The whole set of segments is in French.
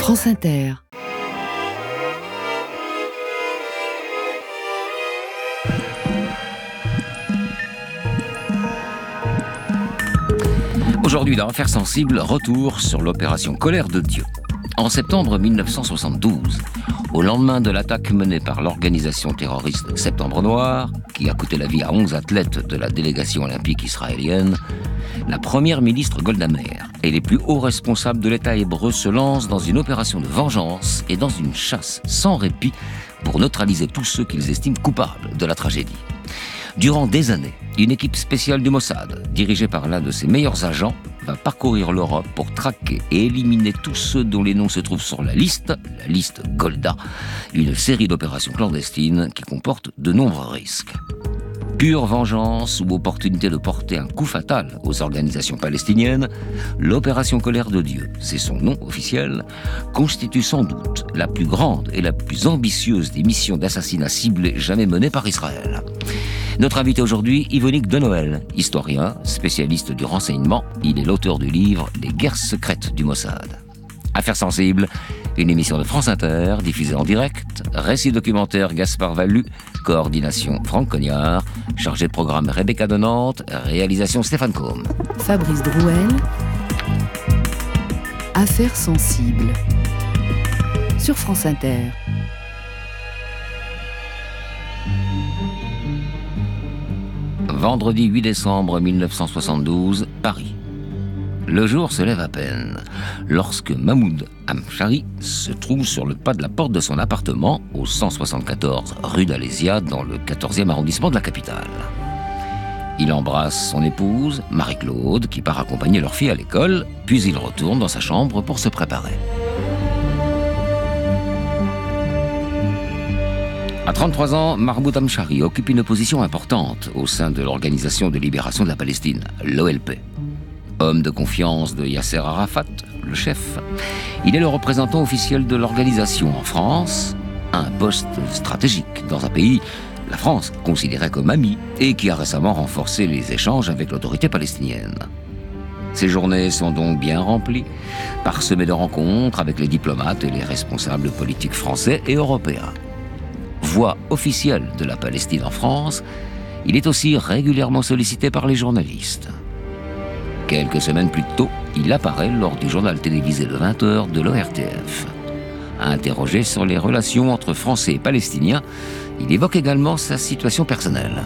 France Inter. Aujourd'hui, dans Affaires sensibles, retour sur l'opération Colère de Dieu. En septembre 1972, au lendemain de l'attaque menée par l'organisation terroriste Septembre Noir, qui a coûté la vie à 11 athlètes de la délégation olympique israélienne, la première ministre Golda Meir et les plus hauts responsables de l'État hébreu se lancent dans une opération de vengeance et dans une chasse sans répit pour neutraliser tous ceux qu'ils estiment coupables de la tragédie. Durant des années, une équipe spéciale du Mossad, dirigée par l'un de ses meilleurs agents, va parcourir l'Europe pour traquer et éliminer tous ceux dont les noms se trouvent sur la liste Golda, une série d'opérations clandestines qui comporte de nombreux risques. Pure vengeance ou opportunité de porter un coup fatal aux organisations palestiniennes, l'opération Colère de Dieu, c'est son nom officiel, constitue sans doute la plus grande et la plus ambitieuse des missions d'assassinat ciblées jamais menées par Israël. Notre invité aujourd'hui, Yvonique Denoël, historien, spécialiste du renseignement. Il est l'auteur du livre « Les guerres secrètes du Mossad ». Affaires sensibles, une émission de France Inter, diffusée en direct, récit documentaire Gaspard Vallu, coordination Franck Cognard, chargé de programme Rebecca de Nantes, réalisation Stéphane Combe. Fabrice Drouel, Affaires sensibles, sur France Inter. Vendredi 8 décembre 1972, Paris. Le jour se lève à peine lorsque Mahmoud Hamchari se trouve sur le pas de la porte de son appartement au 174 rue d'Alésia dans le 14e arrondissement de la capitale. Il embrasse son épouse, Marie-Claude, qui part accompagner leur fille à l'école, puis il retourne dans sa chambre pour se préparer. À 33 ans, Mahmoud Hamchari occupe une position importante au sein de l'Organisation de libération de la Palestine, l'OLP. Homme de confiance de Yasser Arafat, le chef, il est le représentant officiel de l'organisation en France, un poste stratégique dans un pays, la France, considérée comme ami et qui a récemment renforcé les échanges avec l'autorité palestinienne. Ces journées sont donc bien remplies, parsemées de rencontres avec les diplomates et les responsables politiques français et européens. Voix officielle de la Palestine en France, il est aussi régulièrement sollicité par les journalistes. Quelques semaines plus tôt, il apparaît lors du journal télévisé de 20h de l'ORTF. Interrogé sur les relations entre Français et Palestiniens, il évoque également sa situation personnelle.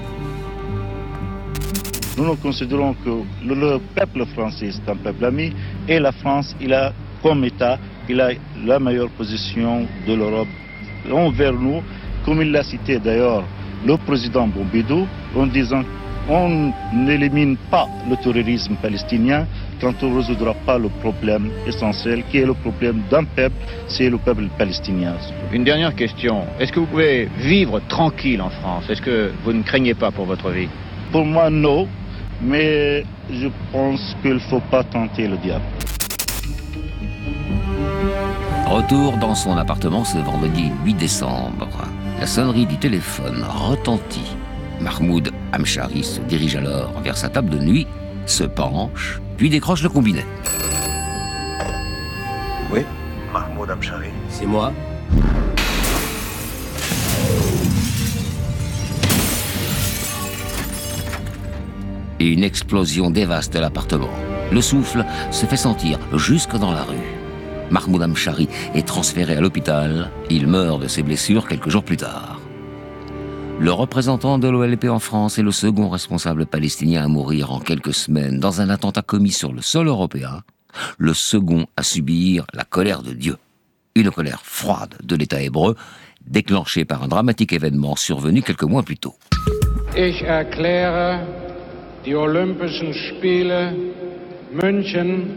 Nous considérons que le peuple français est un peuple ami et la France, il a comme État, il a la meilleure position de l'Europe envers nous, comme il l'a cité d'ailleurs le président Pompidou, en disant on n'élimine pas le terrorisme palestinien quand on ne résoudra pas le problème essentiel qui est le problème d'un peuple, c'est le peuple palestinien. Une dernière question, est-ce que vous pouvez vivre tranquille en France? Est-ce que vous ne craignez pas pour votre vie? Pour moi, non, mais je pense qu'il ne faut pas tenter le diable. Retour dans son appartement ce vendredi 8 décembre. La sonnerie du téléphone retentit. Mahmoud Hamchari se dirige alors vers sa table de nuit, se penche, puis décroche le combiné. Oui, Mahmoud Hamchari. C'est moi. Une explosion dévaste l'appartement. Le souffle se fait sentir jusque dans la rue. Mahmoud Hamchari est transféré à l'hôpital. Il meurt de ses blessures quelques jours plus tard. Le représentant de l'OLP en France est le second responsable palestinien à mourir en quelques semaines dans un attentat commis sur le sol européen, le second à subir la colère de Dieu. Une colère froide de l'État hébreu, déclenchée par un dramatique événement survenu quelques mois plus tôt. Ich erkläre die Olympischen Spiele München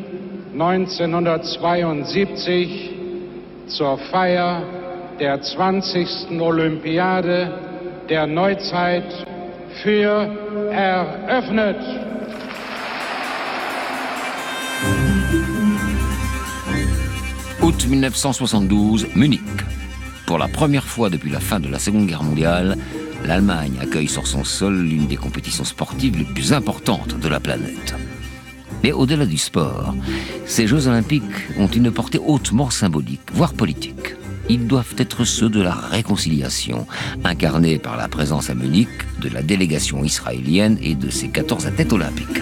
1972 zur Feier der 20. Olympiade der Neuzeit für eröffnet. Août 1972, Munich. Pour la première fois depuis la fin de la Seconde Guerre mondiale, l'Allemagne accueille sur son sol l'une des compétitions sportives les plus importantes de la planète. Mais au-delà du sport, ces Jeux olympiques ont une portée hautement symbolique, voire politique. Ils doivent être ceux de la réconciliation, incarnés par la présence à Munich de la délégation israélienne et de ses 14 athlètes olympiques.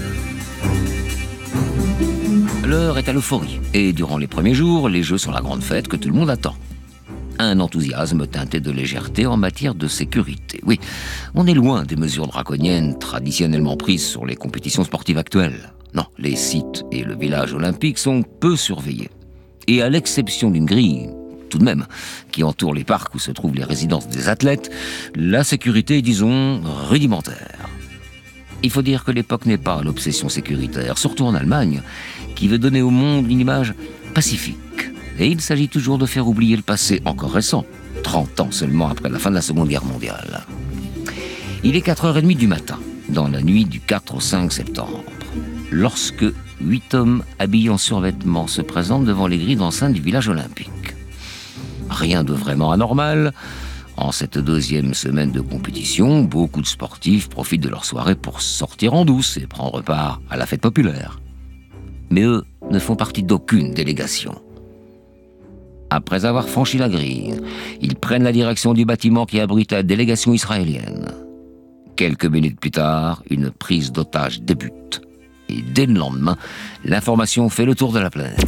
L'heure est à l'euphorie, et durant les premiers jours, les Jeux sont la grande fête que tout le monde attend. Un enthousiasme teinté de légèreté en matière de sécurité. Oui, on est loin des mesures draconiennes traditionnellement prises sur les compétitions sportives actuelles. Non, les sites et le village olympique sont peu surveillés. Et à l'exception d'une grille, tout de même, qui entoure les parcs où se trouvent les résidences des athlètes, la sécurité est, disons, rudimentaire. Il faut dire que l'époque n'est pas l'obsession sécuritaire, surtout en Allemagne, qui veut donner au monde une image pacifique. Et il s'agit toujours de faire oublier le passé encore récent, 30 ans seulement après la fin de la Seconde Guerre mondiale. Il est 4h30 du matin, dans la nuit du 4 au 5 septembre, lorsque 8 hommes habillés en survêtements se présentent devant les grilles d'enceinte du village olympique. Rien de vraiment anormal. En cette deuxième semaine de compétition, beaucoup de sportifs profitent de leur soirée pour sortir en douce et prendre part à la fête populaire. Mais eux ne font partie d'aucune délégation. Après avoir franchi la grille, ils prennent la direction du bâtiment qui abrite la délégation israélienne. Quelques minutes plus tard, une prise d'otage débute. Et dès le lendemain, l'information fait le tour de la planète.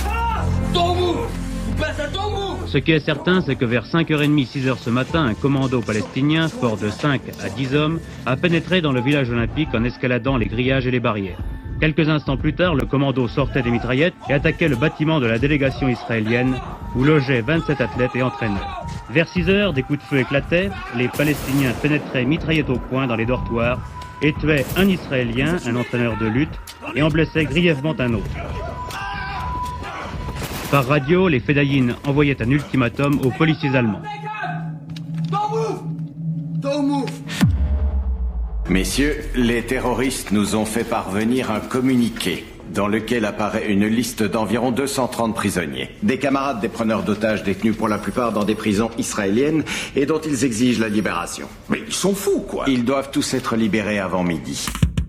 Ce qui est certain, c'est que vers 5h30, 6h ce matin, un commando palestinien, fort de 5 à 10 hommes, a pénétré dans le village olympique en escaladant les grillages et les barrières. Quelques instants plus tard, le commando sortait des mitraillettes et attaquait le bâtiment de la délégation israélienne, où logeaient 27 athlètes et entraîneurs. Vers 6h, des coups de feu éclataient, les Palestiniens pénétraient mitraillettes au poing dans les dortoirs et tuaient un Israélien, un entraîneur de lutte, et en blessaient grièvement un autre. Par radio, les Fedayines envoyaient un ultimatum aux policiers allemands. Messieurs, les terroristes nous ont fait parvenir un communiqué dans lequel apparaît une liste d'environ 230 prisonniers. Des camarades des preneurs d'otages détenus pour la plupart dans des prisons israéliennes et dont ils exigent la libération. Mais ils sont fous, quoi. Ils doivent tous être libérés avant midi.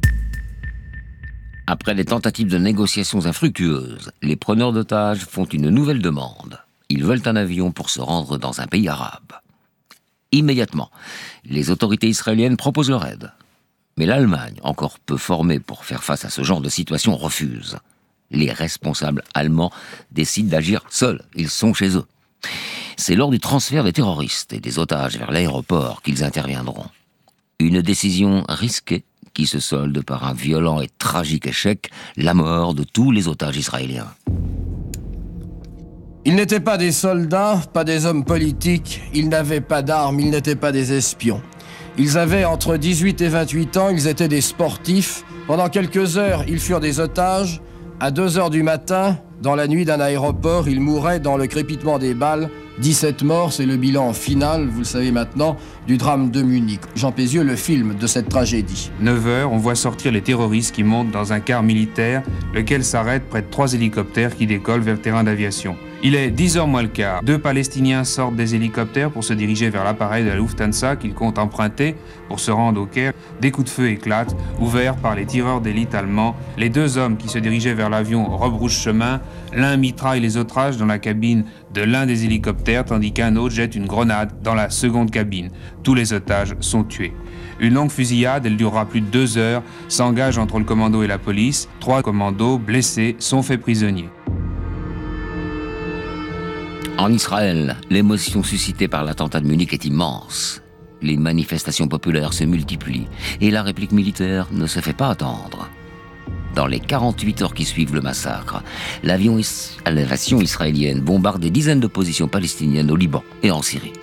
Après des tentatives de négociations infructueuses, les preneurs d'otages font une nouvelle demande. Ils veulent un avion pour se rendre dans un pays arabe. Immédiatement, les autorités israéliennes proposent leur aide. Mais l'Allemagne, encore peu formée pour faire face à ce genre de situation, refuse. Les responsables allemands décident d'agir seuls, ils sont chez eux. C'est lors du transfert des terroristes et des otages vers l'aéroport qu'ils interviendront. Une décision risquée qui se solde par un violent et tragique échec, la mort de tous les otages israéliens. Ils n'étaient pas des soldats, pas des hommes politiques, ils n'avaient pas d'armes, ils n'étaient pas des espions. Ils avaient entre 18 et 28 ans, ils étaient des sportifs. Pendant quelques heures, ils furent des otages. À 2h du matin, dans la nuit d'un aéroport, ils mouraient dans le crépitement des balles. 17 morts, c'est le bilan final, vous le savez maintenant, du drame de Munich. Jean Pézieux, le film de cette tragédie. 9h, on voit sortir les terroristes qui montent dans un car militaire, lequel s'arrête près de 3 hélicoptères qui décollent vers le terrain d'aviation. Il est 10h moins le quart. 2 Palestiniens sortent des hélicoptères pour se diriger vers l'appareil de la Lufthansa qu'ils comptent emprunter pour se rendre au Caire. Des coups de feu éclatent, ouverts par les tireurs d'élite allemands. Les 2 hommes qui se dirigeaient vers l'avion rebroussent chemin. L'un mitraille les otages dans la cabine de l'un des hélicoptères, tandis qu'un autre jette une grenade dans la seconde cabine. Tous les otages sont tués. Une longue fusillade, elle durera plus de 2 heures, s'engage entre le commando et la police. 3 commandos blessés sont faits prisonniers. En Israël, l'émotion suscitée par l'attentat de Munich est immense. Les manifestations populaires se multiplient et la réplique militaire ne se fait pas attendre. Dans les 48 heures qui suivent le massacre, l'aviation israélienne bombarde des dizaines de positions palestiniennes au Liban et en Syrie.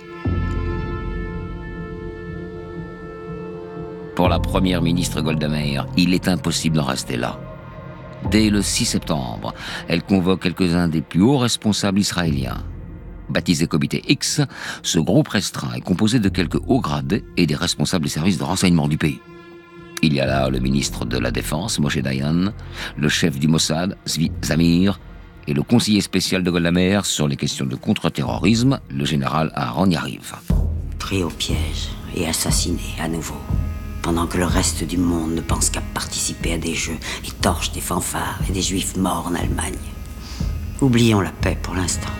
Pour la première ministre Golda Meir, il est impossible d'en rester là. Dès le 6 septembre, elle convoque quelques-uns des plus hauts responsables israéliens. Baptisé Comité X, ce groupe restreint est composé de quelques hauts gradés et des responsables des services de renseignement du pays. Il y a là le ministre de la Défense, Moshe Dayan, le chef du Mossad, Zvi Zamir, et le conseiller spécial de Golda Meir sur les questions de contre-terrorisme, le général Aaron Yariv. Pris au piège et assassiné à nouveau. pendant que le reste du monde ne pense qu'à participer à des jeux et torche des fanfares et des juifs morts en Allemagne. Oublions la paix pour l'instant.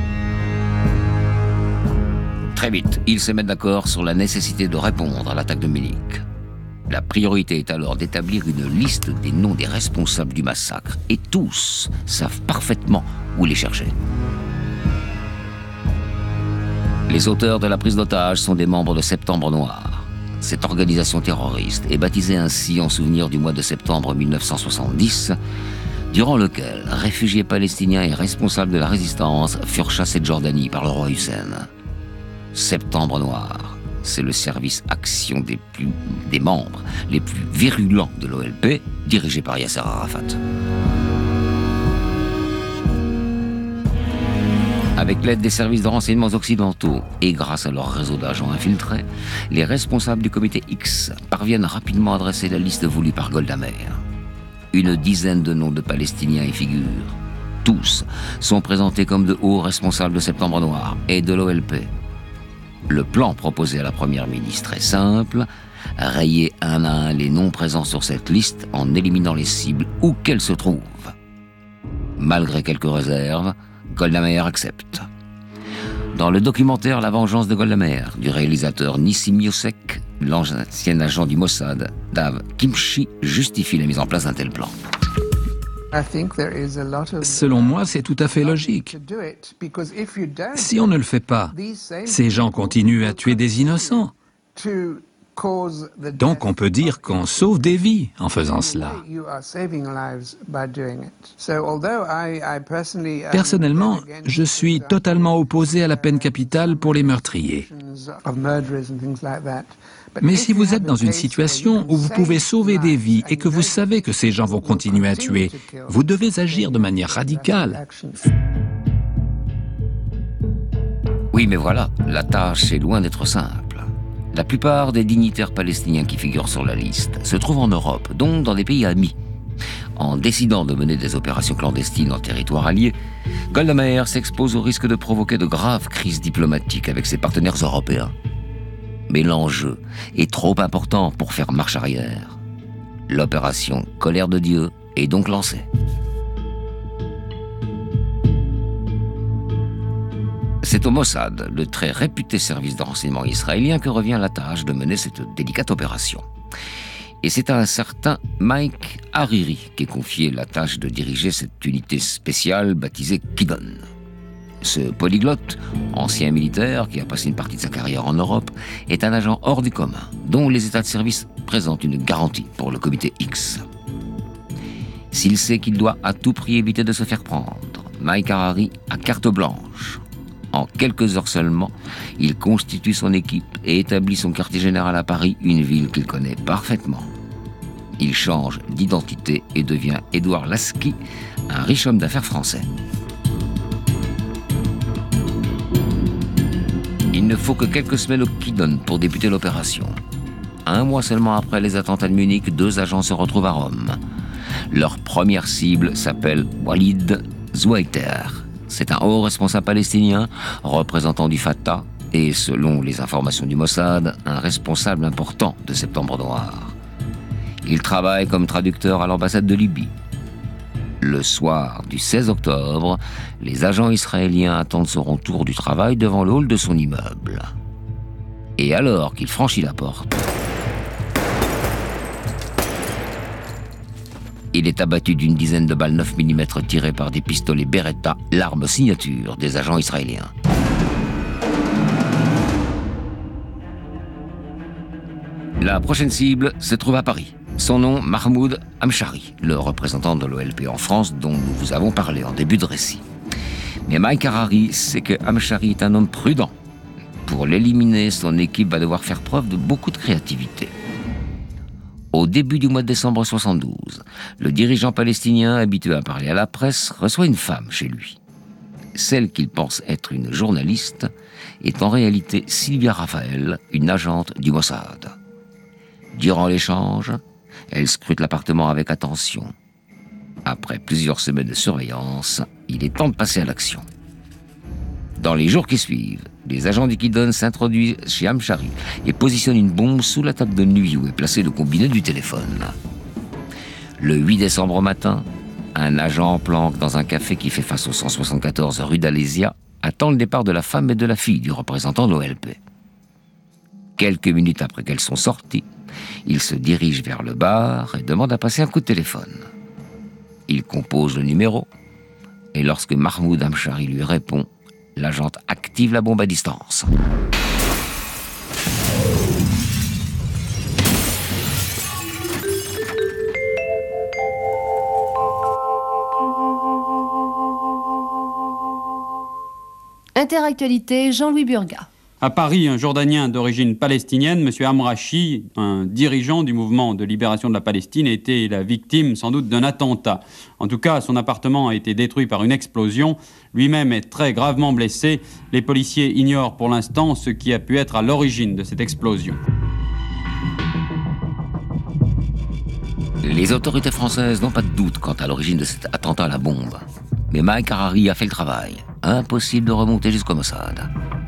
Très vite, ils se mettent d'accord sur la nécessité de répondre à l'attaque de Munich. La priorité est alors d'établir une liste des noms des responsables du massacre, et tous savent parfaitement où les chercher. Les auteurs de la prise d'otage sont des membres de Septembre Noir. Cette organisation terroriste est baptisée ainsi en souvenir du mois de septembre 1970, durant lequel réfugiés palestiniens et responsables de la résistance furent chassés de Jordanie par le roi Hussein. Septembre Noir, c'est le service action des membres les plus virulents de l'OLP, dirigé par Yasser Arafat. Avec l'aide des services de renseignements occidentaux et grâce à leur réseau d'agents infiltrés, les responsables du comité X parviennent rapidement à dresser la liste voulue par Golda Meir. Une dizaine de noms de Palestiniens y figurent. Tous sont présentés comme de hauts responsables de Septembre Noir et de l'OLP. Le plan proposé à la première ministre est simple, rayer un à un les noms présents sur cette liste en éliminant les cibles où qu'elles se trouvent. Malgré quelques réserves, Golda Meir accepte. Dans le documentaire La vengeance de Golda Meir, du réalisateur Nissim Yossek, l'ancien agent du Mossad, Dave Kimchi, justifie la mise en place d'un tel plan. Selon moi, c'est tout à fait logique. Si on ne le fait pas, ces gens continuent à tuer des innocents. Donc on peut dire qu'on sauve des vies en faisant cela. Personnellement, je suis totalement opposé à la peine capitale pour les meurtriers. Mais si vous êtes dans une situation où vous pouvez sauver des vies et que vous savez que ces gens vont continuer à tuer, vous devez agir de manière radicale. Oui, mais voilà, la tâche est loin d'être simple. La plupart des dignitaires palestiniens qui figurent sur la liste se trouvent en Europe, donc dans des pays amis. En décidant de mener des opérations clandestines en territoire allié, Golda Meir s'expose au risque de provoquer de graves crises diplomatiques avec ses partenaires européens. Mais l'enjeu est trop important pour faire marche arrière. L'opération Colère de Dieu est donc lancée. C'est au Mossad, le très réputé service de renseignement israélien, que revient la tâche de mener cette délicate opération. Et c'est à un certain Mike Hariri qu'est confiée la tâche de diriger cette unité spéciale baptisée Kidon. Ce polyglotte, ancien militaire qui a passé une partie de sa carrière en Europe, est un agent hors du commun, dont les états de service présentent une garantie pour le comité X. S'il sait qu'il doit à tout prix éviter de se faire prendre, Mike Hariri a carte blanche. En quelques heures seulement, il constitue son équipe et établit son quartier général à Paris, une ville qu'il connaît parfaitement. Il change d'identité et devient Édouard Lasky, un riche homme d'affaires français. Il ne faut que quelques semaines au Kidon pour débuter l'opération. Un mois seulement après les attentats de Munich, 2 agents se retrouvent à Rome. Leur première cible s'appelle Walid Zouaiter. C'est un haut responsable palestinien, représentant du Fatah, et selon les informations du Mossad, un responsable important de Septembre Noir. Il travaille comme traducteur à l'ambassade de Libye. Le soir du 16 octobre, les agents israéliens attendent son retour du travail devant le hall de son immeuble. Et alors qu'il franchit la porte, il est abattu d'une dizaine de balles 9 mm tirées par des pistolets Beretta, l'arme signature des agents israéliens. La prochaine cible se trouve à Paris. Son nom, Mahmoud Hamshari, le représentant de l'OLP en France dont nous vous avons parlé en début de récit. Mais Mike Hariri sait que Hamshari est un homme prudent. Pour l'éliminer, son équipe va devoir faire preuve de beaucoup de créativité. Au début du mois de décembre 1972, le dirigeant palestinien, habitué à parler à la presse, reçoit une femme chez lui. Celle qu'il pense être une journaliste est en réalité Sylvia Raphael, une agente du Mossad. Durant l'échange, elle scrute l'appartement avec attention. Après plusieurs semaines de surveillance, il est temps de passer à l'action. Dans les jours qui suivent, les agents du Kidon s'introduisent chez Amshari et positionnent une bombe sous la table de nuit où est placé le combiné du téléphone. Le 8 décembre au matin, un agent en planque dans un café qui fait face au 174 rue d'Alésia attend le départ de la femme et de la fille du représentant de l'OLP. Quelques minutes après qu'elles sont sorties, il se dirige vers le bar et demande à passer un coup de téléphone. Il compose le numéro et lorsque Mahmoud Amshari lui répond, l'agent active la bombe à distance. Interactualité, Jean-Louis Burga. À Paris, un Jordanien d'origine palestinienne, M. Amrachi, un dirigeant du mouvement de libération de la Palestine, a été la victime sans doute d'un attentat. En tout cas, son appartement a été détruit par une explosion. Lui-même est très gravement blessé. Les policiers ignorent pour l'instant ce qui a pu être à l'origine de cette explosion. Les autorités françaises n'ont pas de doute quant à l'origine de cet attentat à la bombe. Mais Mike Harari a fait le travail. Impossible de remonter jusqu'au Mossad.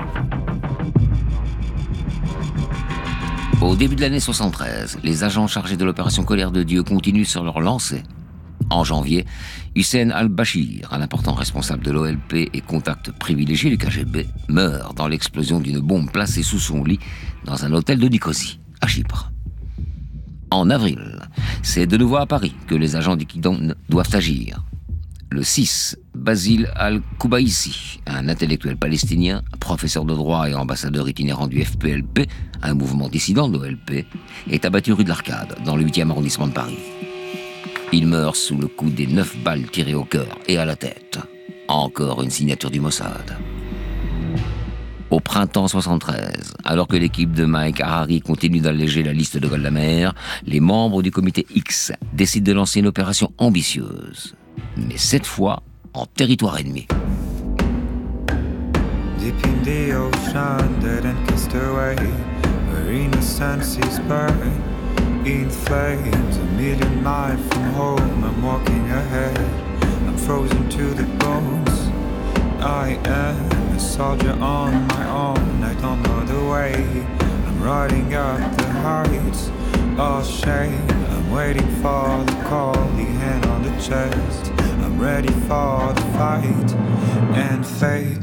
Au début de l'année 73, les agents chargés de l'opération Colère de Dieu continuent sur leur lancée. En janvier, Hussein al-Bashir, un important responsable de l'OLP et contact privilégié du KGB, meurt dans l'explosion d'une bombe placée sous son lit dans un hôtel de Nicosie, à Chypre. En avril, c'est de nouveau à Paris que les agents du Kidon doivent agir. Le 6, Basile al-Koubaïsi, un intellectuel palestinien, professeur de droit et ambassadeur itinérant du FPLP, un mouvement dissident de l'OLP, est abattu rue de l'Arcade, dans le 8e arrondissement de Paris. Il meurt sous le coup des 9 balles tirées au cœur et à la tête. Encore une signature du Mossad. Au printemps 73, alors que l'équipe de Mike Harari continue d'alléger la liste de Golda Meir, les membres du comité X décident de lancer une opération ambitieuse. Mais cette fois, en territoire ennemi. Deep in the ocean, dead and cast away, where innocence is burned in flames. A million miles from home, I'm walking ahead, I'm frozen to the bones. I am a soldier on my own, I don't know the way. I'm riding up the heights of shame. I'm waiting for the call, the hand on the chest. I'm ready for the fight and fate.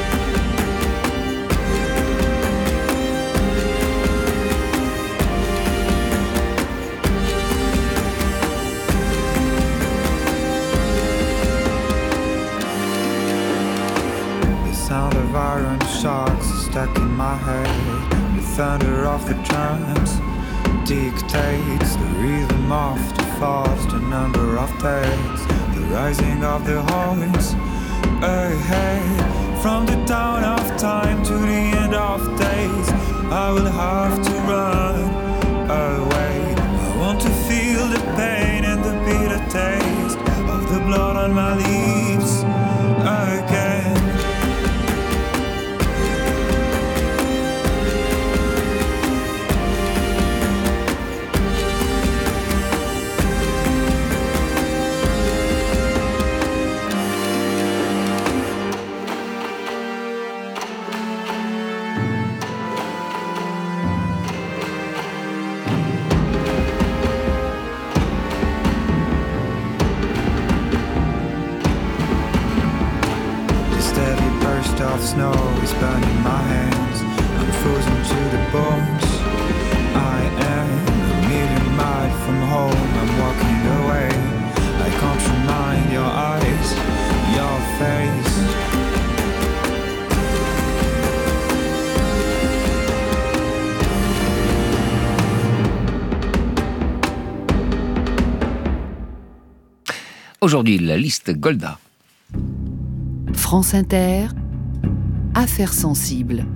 The sound of iron shocks is stuck in my head. The thunder of the drums dictates the rhythm of the falls, the number of days, the rising of the horns ahead. From the dawn of time to the end of days, I will have to run away. I want to feel the pain and the bitter taste of the blood on my lips again. Snow is burning my hands, I'm frozen to the bones. I am a million miles from home, I'm walking away. I can't remind your eyes, your face. Aujourd'hui, la liste Golda. France Inter, Affaires sensibles.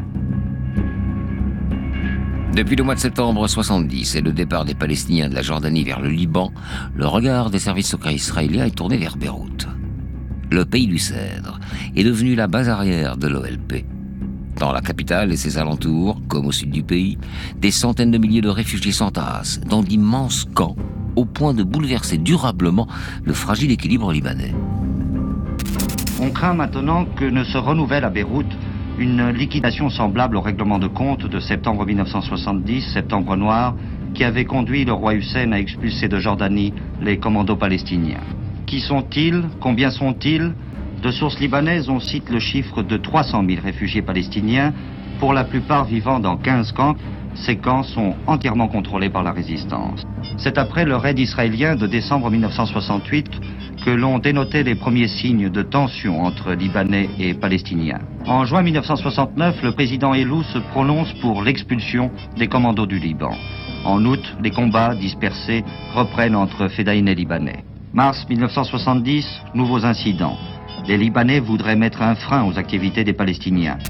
Depuis le mois de septembre 70 et le départ des Palestiniens de la Jordanie vers le Liban, le regard des services secrets israéliens est tourné vers Beyrouth. Le pays du Cèdre est devenu la base arrière de l'OLP. Dans la capitale et ses alentours, comme au sud du pays, des centaines de milliers de réfugiés s'entassent dans d'immenses camps, au point de bouleverser durablement le fragile équilibre libanais. On craint maintenant que ne se renouvelle à Beyrouth une liquidation semblable au règlement de compte de septembre 1970, Septembre Noir, qui avait conduit le roi Hussein à expulser de Jordanie les commandos palestiniens. Qui sont-ils? Combien sont-ils? De sources libanaises, on cite le chiffre de 300 000 réfugiés palestiniens, pour la plupart vivant dans 15 camps. Ces camps sont entièrement contrôlés par la résistance. C'est après le raid israélien de décembre 1968 que l'on dénotait les premiers signes de tension entre Libanais et Palestiniens. En juin 1969, le président Elou se prononce pour l'expulsion des commandos du Liban. En août, les combats dispersés reprennent entre Fédayines et Libanais. Mars 1970, nouveaux incidents. Les Libanais voudraient mettre un frein aux activités des Palestiniens.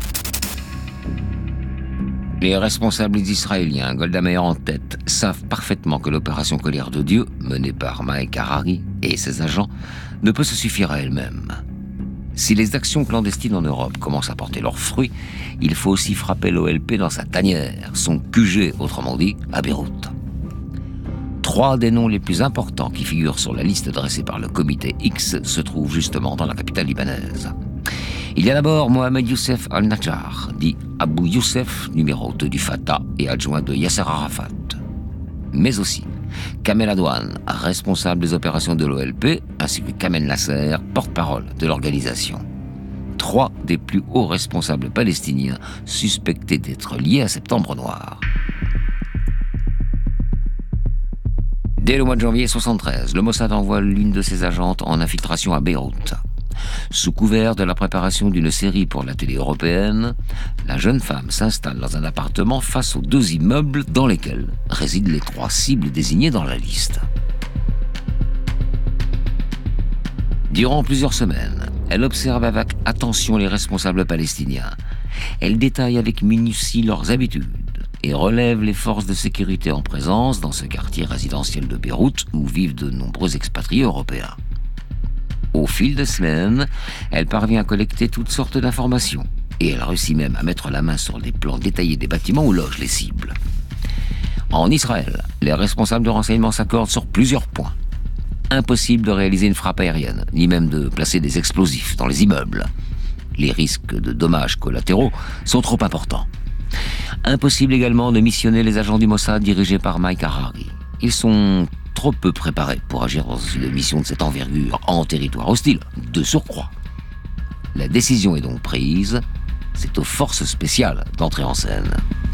Les responsables israéliens, Golda Meir en tête, savent parfaitement que l'opération Colère de Dieu, menée par Mike Harari et ses agents, ne peut se suffire à elle-même. Si les actions clandestines en Europe commencent à porter leurs fruits, il faut aussi frapper l'OLP dans sa tanière, son QG, autrement dit, à Beyrouth. 3 des noms les plus importants qui figurent sur la liste dressée par le comité X se trouvent justement dans la capitale libanaise. Il y a d'abord Mohamed Youssef al-Najjar, dit Abu Youssef, numéro 2 du Fatah et adjoint de Yasser Arafat. Mais aussi Kamel Adwan, responsable des opérations de l'OLP, ainsi que Kamel Nasser, porte-parole de l'organisation. 3 des plus hauts responsables palestiniens suspectés d'être liés à Septembre Noir. Dès le mois de janvier 1973, le Mossad envoie l'une de ses agentes en infiltration à Beyrouth. Sous couvert de la préparation d'une série pour la télé européenne, la jeune femme s'installe dans un appartement face aux 2 immeubles dans lesquels résident les 3 cibles désignées dans la liste. Durant plusieurs semaines, elle observe avec attention les responsables palestiniens. Elle détaille avec minutie leurs habitudes et relève les forces de sécurité en présence dans ce quartier résidentiel de Beyrouth où vivent de nombreux expatriés européens. Au fil des semaines, elle parvient à collecter toutes sortes d'informations et elle réussit même à mettre la main sur les plans détaillés des bâtiments où logent les cibles. En Israël, les responsables de renseignement s'accordent sur plusieurs points. Impossible de réaliser une frappe aérienne, ni même de placer des explosifs dans les immeubles. Les risques de dommages collatéraux sont trop importants. Impossible également de missionner les agents du Mossad dirigés par Mike Harari. Ils sont trop peu préparés pour agir dans une mission de cette envergure en territoire hostile, de surcroît. La décision est donc prise, c'est aux forces spéciales d'entrer en scène.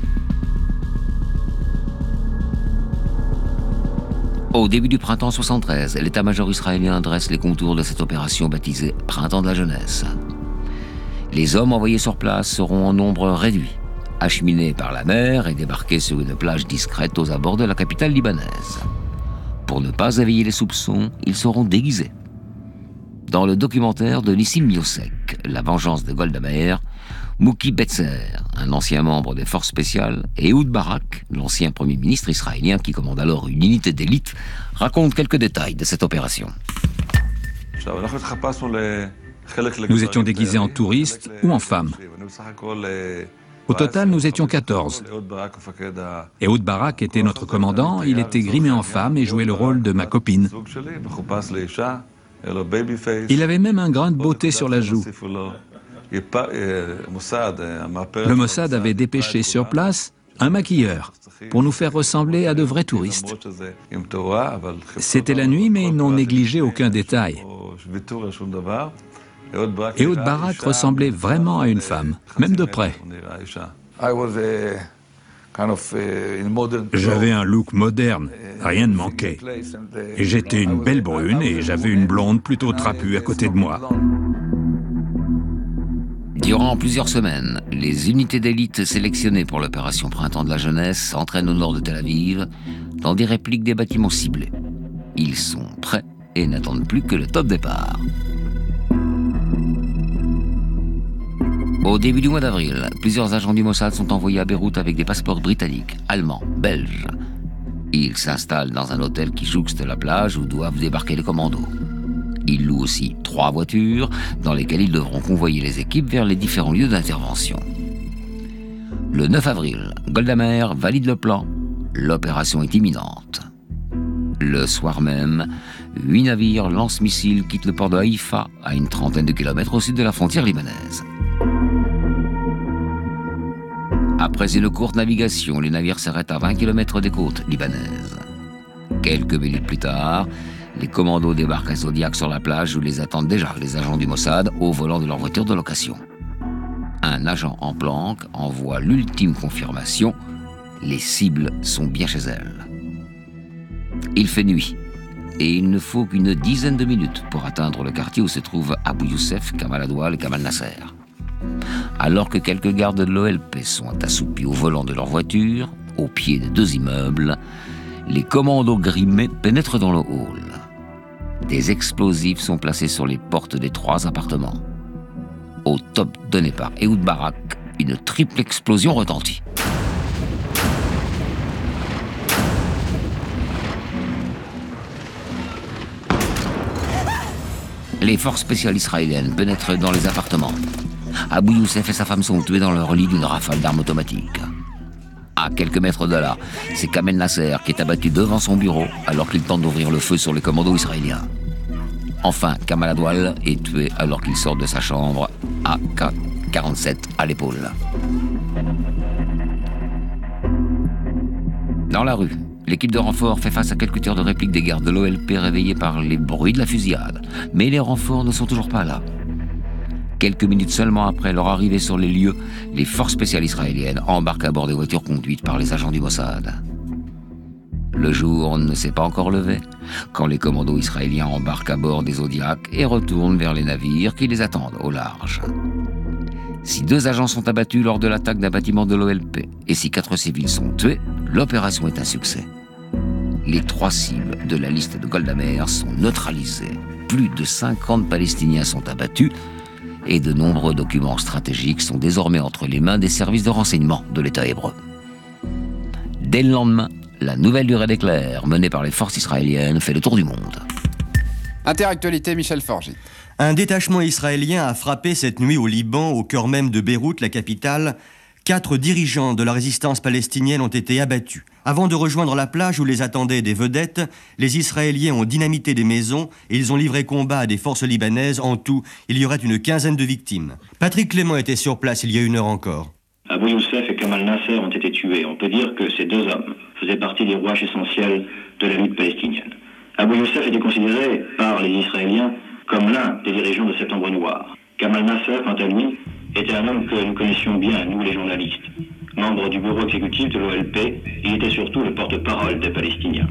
Au début du printemps 1973, l'état-major israélien dresse les contours de cette opération baptisée « Printemps de la jeunesse ». Les hommes envoyés sur place seront en nombre réduit, acheminés par la mer et débarqués sur une plage discrète aux abords de la capitale libanaise. Pour ne pas éveiller les soupçons, ils seront déguisés. Dans le documentaire de Nissim Yossek, La vengeance de Golda Meir, Mouki Betzer, un ancien membre des forces spéciales, et Ehud Barak, l'ancien premier ministre israélien qui commande alors une unité d'élite, racontent quelques détails de cette opération. Nous étions déguisés en touristes ou en femmes. Au total, nous étions 14. Ehud Barak était notre commandant, il était grimé en femme et jouait le rôle de ma copine. Il avait même un grain de beauté sur la joue. Le Mossad avait dépêché sur place un maquilleur pour nous faire ressembler à de vrais touristes. C'était la nuit, mais ils n'ont négligé aucun détail. Ehud Barak ressemblait vraiment à une femme, même de près. J'avais un look moderne, rien ne manquait. Et j'étais une belle brune et j'avais une blonde plutôt trapue à côté de moi. Durant plusieurs semaines, les unités d'élite sélectionnées pour l'opération Printemps de la jeunesse s'entraînent au nord de Tel Aviv, dans des répliques des bâtiments ciblés. Ils sont prêts et n'attendent plus que le top départ. Au début du mois d'avril, plusieurs agents du Mossad sont envoyés à Beyrouth avec des passeports britanniques, allemands, belges. Ils s'installent dans un hôtel qui jouxte la plage où doivent débarquer les commandos. Ils louent aussi 3 voitures dans lesquelles ils devront convoyer les équipes vers les différents lieux d'intervention. Le 9 avril, Golda Meir valide le plan. L'opération est imminente. Le soir même, 8 navires lance-missiles quittent le port de Haïfa, à une trentaine de kilomètres au sud de la frontière libanaise. Après une courte navigation, les navires s'arrêtent à 20 km des côtes libanaises. Quelques minutes plus tard, les commandos débarquent à Zodiac sur la plage où les attendent déjà les agents du Mossad au volant de leur voiture de location. Un agent en planque envoie l'ultime confirmation, les cibles sont bien chez elles. Il fait nuit et il ne faut qu'une dizaine de minutes pour atteindre le quartier où se trouvent Abou Youssef, Kamal Adoual et Kamal Nasser. Alors que quelques gardes de l'OLP sont assoupis au volant de leur voiture, au pied des 2 immeubles, les commandos grimés pénètrent dans le hall. Des explosifs sont placés sur les portes des 3 appartements. Au top donné par Ehud Barak, une triple explosion retentit. Les forces spéciales israéliennes pénètrent dans les appartements. Abou Youssef et sa femme sont tués dans leur lit d'une rafale d'armes automatiques. À quelques mètres de là, c'est Kamal Nasser qui est abattu devant son bureau alors qu'il tente d'ouvrir le feu sur les commandos israéliens. Enfin, Kamal Adoual est tué alors qu'il sort de sa chambre, AK-47 à l'épaule. Dans la rue, l'équipe de renfort fait face à quelques tirs de réplique des gardes de l'OLP réveillés par les bruits de la fusillade. Mais les renforts ne sont toujours pas là. Quelques minutes seulement après leur arrivée sur les lieux, les forces spéciales israéliennes embarquent à bord des voitures conduites par les agents du Mossad. Le jour ne s'est pas encore levé quand les commandos israéliens embarquent à bord des Zodiac et retournent vers les navires qui les attendent au large. Si 2 agents sont abattus lors de l'attaque d'un bâtiment de l'OLP et si 4 civils sont tués, l'opération est un succès. Les 3 cibles de la liste de Golda Meir sont neutralisées. Plus de 50 Palestiniens sont abattus et de nombreux documents stratégiques sont désormais entre les mains des services de renseignement de l'État hébreu. Dès le lendemain, la nouvelle durée d'éclair menée par les forces israéliennes fait le tour du monde. Interactualité, Michel Forgy. Un détachement israélien a frappé cette nuit au Liban, au cœur même de Beyrouth, la capitale. 4 dirigeants de la résistance palestinienne ont été abattus. Avant de rejoindre la plage où les attendaient des vedettes, les Israéliens ont dynamité des maisons et ils ont livré combat à des forces libanaises. En tout, il y aurait une quinzaine de victimes. Patrick Clément était sur place il y a 1 heure encore. Abou Youssef et Kamal Nasser ont été tués. On peut dire que ces 2 hommes faisaient partie des rouages essentiels de la lutte palestinienne. Abou Youssef était considéré par les Israéliens comme l'un des dirigeants de Septembre Noir. Kamal Nasser, quant à lui, était un homme que nous connaissions bien, nous les journalistes. Membre du bureau exécutif de l'OLP, il était surtout le porte-parole des Palestiniens.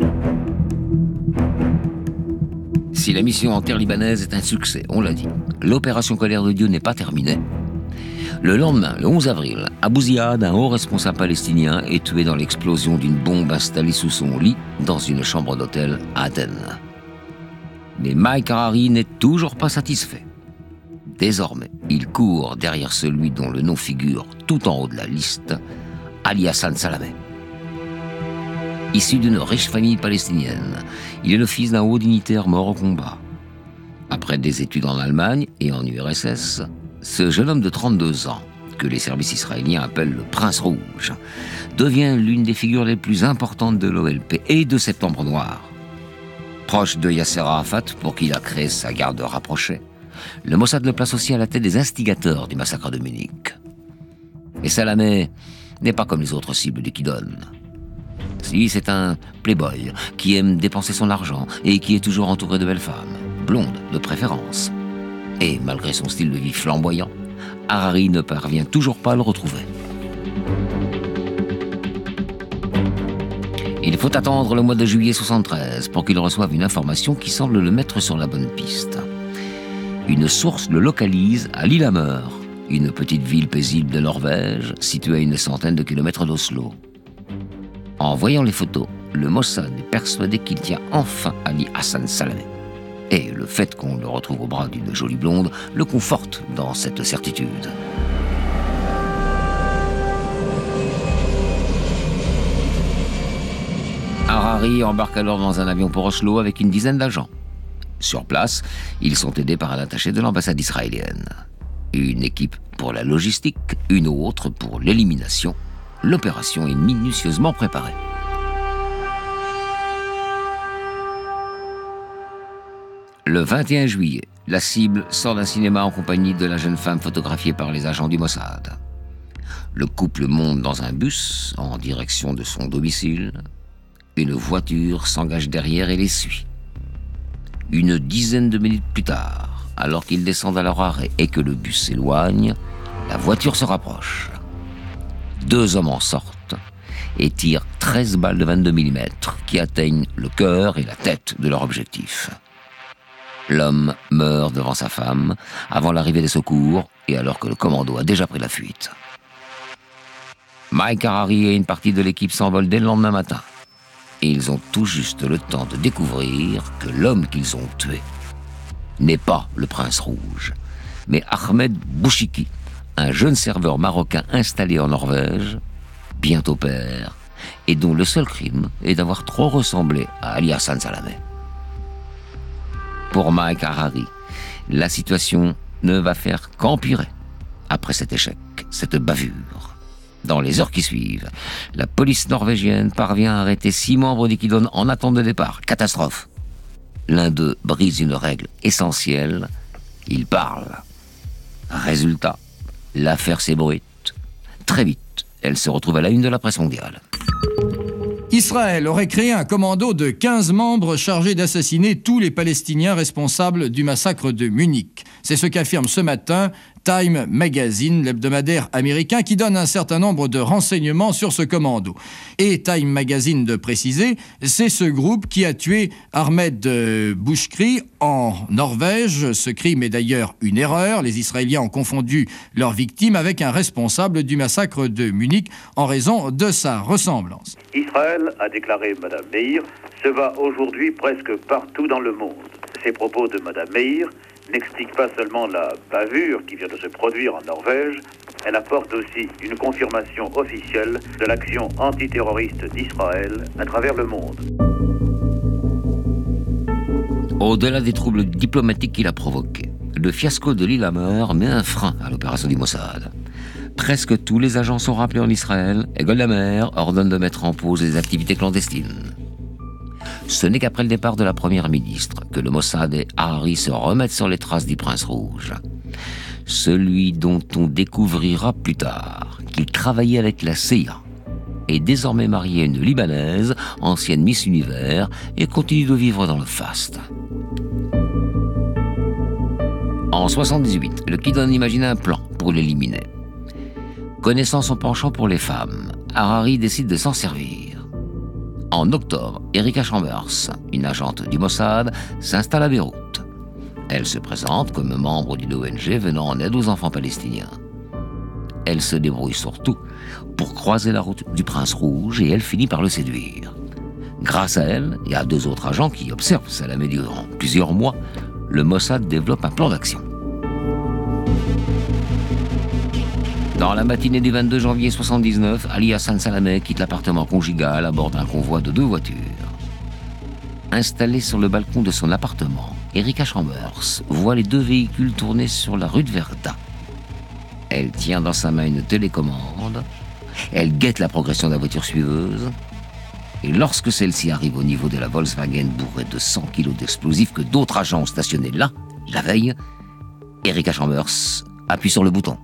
Si la mission en terre libanaise est un succès, on l'a dit, l'opération Colère de Dieu n'est pas terminée. Le lendemain, le 11 avril, Abou Ziad, un haut responsable palestinien, est tué dans l'explosion d'une bombe installée sous son lit dans une chambre d'hôtel à Athènes. Mais Mike Harari n'est toujours pas satisfait. Désormais, il court derrière celui dont le nom figure tout en haut de la liste, Ali Hassan Salameh. Issu d'une riche famille palestinienne, il est le fils d'un haut dignitaire mort au combat. Après des études en Allemagne et en URSS, ce jeune homme de 32 ans, que les services israéliens appellent le Prince Rouge, devient l'une des figures les plus importantes de l'OLP et de Septembre Noir. Proche de Yasser Arafat, pour qui il a créé sa garde rapprochée, le Mossad le place aussi à la tête des instigateurs du massacre de Munich. Mais Salameh n'est pas comme les autres cibles du Kidon. Lui, c'est un playboy qui aime dépenser son argent et qui est toujours entouré de belles femmes, blondes de préférence. Et malgré son style de vie flamboyant, Harari ne parvient toujours pas à le retrouver. Il faut attendre le mois de juillet 1973 pour qu'il reçoive une information qui semble le mettre sur la bonne piste. Une source le localise à Lillehammer, une petite ville paisible de Norvège située à une centaine de kilomètres d'Oslo. En voyant les photos, le Mossad est persuadé qu'il tient enfin Ali Hassan Salameh. Et le fait qu'on le retrouve au bras d'une jolie blonde le conforte dans cette certitude. Harari embarque alors dans un avion pour Oslo avec une dizaine d'agents. Sur place, ils sont aidés par un attaché de l'ambassade israélienne. Une équipe pour la logistique, une autre pour l'élimination. L'opération est minutieusement préparée. Le 21 juillet, la cible sort d'un cinéma en compagnie de la jeune femme photographiée par les agents du Mossad. Le couple monte dans un bus en direction de son domicile. Une voiture s'engage derrière et les suit. Une dizaine de minutes plus tard, alors qu'ils descendent à leur arrêt et que le bus s'éloigne, la voiture se rapproche. 2 hommes en sortent et tirent 13 balles de 22 mm qui atteignent le cœur et la tête de leur objectif. L'homme meurt devant sa femme avant l'arrivée des secours et alors que le commando a déjà pris la fuite. Mike Harari et une partie de l'équipe s'envolent dès le lendemain matin. Et ils ont tout juste le temps de découvrir que l'homme qu'ils ont tué n'est pas le prince rouge, mais Ahmed Bouchiki, un jeune serveur marocain installé en Norvège, bientôt père, et dont le seul crime est d'avoir trop ressemblé à Ali Hassan Salameh. Pour Mike Harari, la situation ne va faire qu'empirer. Après cet échec, cette bavure, dans les heures qui suivent, la police norvégienne parvient à arrêter 6 membres d'Ikidon en attente de départ. Catastrophe. L'un d'eux brise une règle essentielle, il parle. Résultat, l'affaire s'ébruite. Très vite, elle se retrouve à la une de la presse mondiale. Israël aurait créé un commando de 15 membres chargés d'assassiner tous les Palestiniens responsables du massacre de Munich. C'est ce qu'affirme ce matin Time Magazine, l'hebdomadaire américain, qui donne un certain nombre de renseignements sur ce commando. Et Time Magazine de préciser, c'est ce groupe qui a tué Ahmed Bouchki en Norvège. Ce crime est d'ailleurs une erreur. Les Israéliens ont confondu leur victime avec un responsable du massacre de Munich en raison de sa ressemblance. Israël, a déclaré Mme Meir, se bat aujourd'hui presque partout dans le monde. Ces propos de Mme Meir n'explique pas seulement la bavure qui vient de se produire en Norvège, elle apporte aussi une confirmation officielle de l'action antiterroriste d'Israël à travers le monde. Au-delà des troubles diplomatiques qu'il a provoqués, le fiasco de Lillehammer met un frein à l'opération du Mossad. Presque tous les agents sont rappelés en Israël et Golda Meir ordonne de mettre en pause les activités clandestines. Ce n'est qu'après le départ de la première ministre que le Mossad et Harari se remettent sur les traces du prince rouge. Celui dont on découvrira plus tard qu'il travaillait avec la CIA est désormais marié à une Libanaise, ancienne Miss Univers, et continue de vivre dans le faste. En 1978, le Kidon imagine un plan pour l'éliminer. Connaissant son penchant pour les femmes, Harari décide de s'en servir. En octobre, Erika Chambers, une agente du Mossad, s'installe à Beyrouth. Elle se présente comme membre d'une ONG venant en aide aux enfants palestiniens. Elle se débrouille surtout pour croiser la route du prince rouge et elle finit par le séduire. Grâce à elle et à 2 autres agents qui observent Salameh durant plusieurs mois, le Mossad développe un plan d'action. Dans la matinée du 22 janvier 1979, Ali Hassan Salameh quitte l'appartement conjugal à bord d'un convoi de 2 voitures. Installée sur le balcon de son appartement, Erika Chambers voit les 2 véhicules tourner sur la rue de Verda. Elle tient dans sa main une télécommande, elle guette la progression de la voiture suiveuse, et lorsque celle-ci arrive au niveau de la Volkswagen bourrée de 100 kilos d'explosifs que d'autres agents ont stationnés là, la veille, Erika Chambers appuie sur le bouton.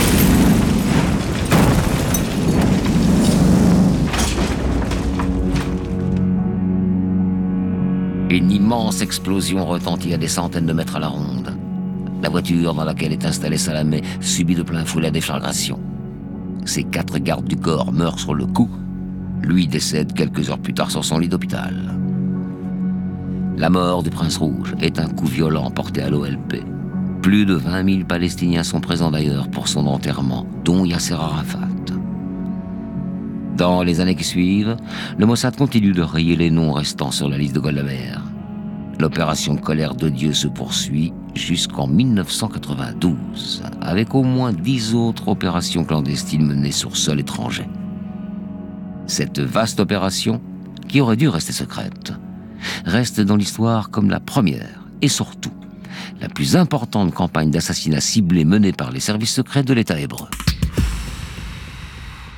Une immense explosion retentit à des centaines de mètres à la ronde. La voiture dans laquelle est installé Salameh subit de plein fouet la déflagration. Ses 4 gardes du corps meurent sur le coup. Lui décède quelques heures plus tard sur son lit d'hôpital. La mort du prince rouge est un coup violent porté à l'OLP. Plus de 20 000 Palestiniens sont présents d'ailleurs pour son enterrement, dont Yasser Arafat. Dans les années qui suivent, le Mossad continue de rayer les noms restants sur la liste de Golda Meir. L'opération Colère de Dieu se poursuit jusqu'en 1992, avec au moins 10 autres opérations clandestines menées sur sol étranger. Cette vaste opération, qui aurait dû rester secrète, reste dans l'histoire comme la première, et surtout, la plus importante campagne d'assassinat ciblé menée par les services secrets de l'État hébreu.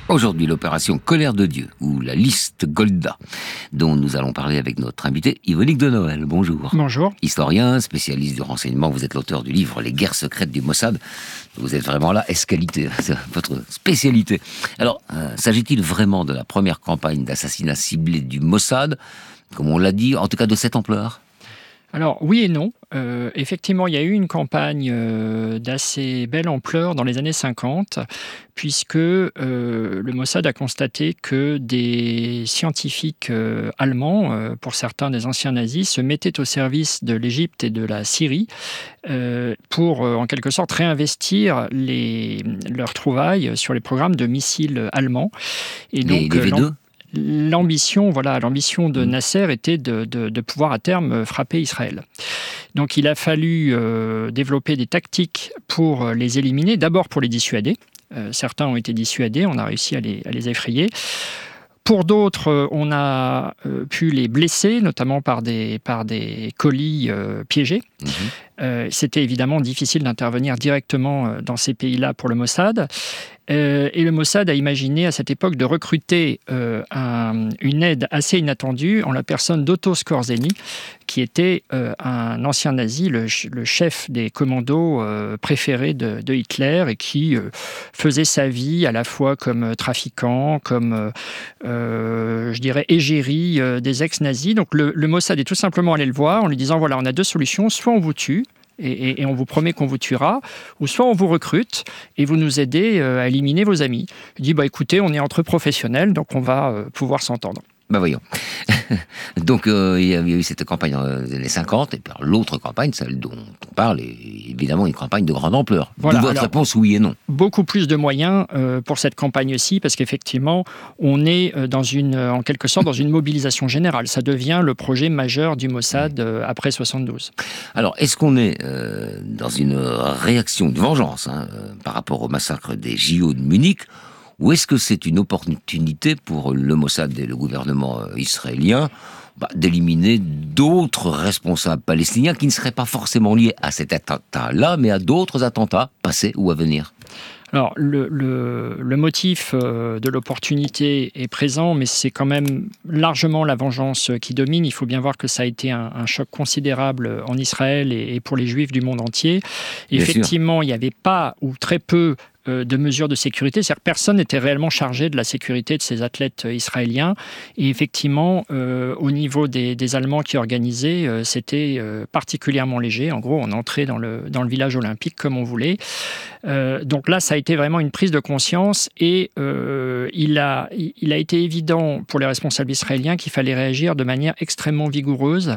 Aujourd'hui, l'opération Colère de Dieu, ou la liste Golda, dont nous allons parler avec notre invité Yvonique de Noël. Bonjour. Bonjour. Historien, spécialiste du renseignement, vous êtes l'auteur du livre Les guerres secrètes du Mossad. Vous êtes vraiment là, escalité, c'est votre spécialité. Alors, s'agit-il vraiment de la première campagne d'assassinat ciblé du Mossad, comme on l'a dit, en tout cas de cette ampleur ? Alors, oui et non. Effectivement, il y a eu une campagne d'assez belle ampleur dans les années 50, puisque le Mossad a constaté que des scientifiques allemands, pour certains des anciens nazis, se mettaient au service de l'Égypte et de la Syrie pour, en quelque sorte, réinvestir leurs trouvailles sur les programmes de missiles allemands. Et donc, les V2 L'ambition de Nasser était de pouvoir à terme frapper Israël. Donc il a fallu développer des tactiques pour les éliminer, d'abord pour les dissuader. Certains ont été dissuadés, on a réussi à les effrayer. Pour d'autres, on a pu les blesser, notamment par des colis piégés. C'était évidemment difficile d'intervenir directement dans ces pays-là pour le Mossad. Et le Mossad a imaginé à cette époque de recruter une aide assez inattendue en la personne d'Otto Skorzeny, qui était un ancien nazi, le chef des commandos préférés de Hitler, et qui faisait sa vie à la fois comme trafiquant, comme, je dirais, égérie des ex-nazis. Donc le Mossad est tout simplement allé le voir en lui disant, voilà, on a deux solutions, soit on vous tue, et on vous promet qu'on vous tuera, ou soit on vous recrute et vous nous aidez à éliminer vos amis. Il dit, écoutez, on est entre professionnels, donc on va pouvoir s'entendre. Voyons. Donc, il y a eu cette campagne dans les années 50, et puis l'autre campagne, celle dont on parle, est évidemment une campagne de grande ampleur. Voilà, D'où votre réponse, oui et non. Beaucoup plus de moyens pour cette campagne-ci, parce qu'effectivement, on est en quelque sorte dans une mobilisation générale. Ça devient le projet majeur du Mossad après 72. Alors, est-ce qu'on est dans une réaction de vengeance par rapport au massacre des JO de Munich, ou est-ce que c'est une opportunité pour le Mossad et le gouvernement israélien d'éliminer d'autres responsables palestiniens qui ne seraient pas forcément liés à cet attentat-là, mais à d'autres attentats passés ou à venir ? Alors, le motif de l'opportunité est présent, mais c'est quand même largement la vengeance qui domine. Il faut bien voir que ça a été un choc considérable en Israël et pour les Juifs du monde entier. Effectivement, il n'y avait pas ou très peu de mesures de sécurité, c'est-à-dire que personne n'était réellement chargé de la sécurité de ces athlètes israéliens. Et effectivement, au niveau des Allemands qui organisaient, c'était particulièrement léger. En gros, on entrait dans le village olympique comme on voulait. Donc là, ça a été vraiment une prise de conscience et il a été évident pour les responsables israéliens qu'il fallait réagir de manière extrêmement vigoureuse.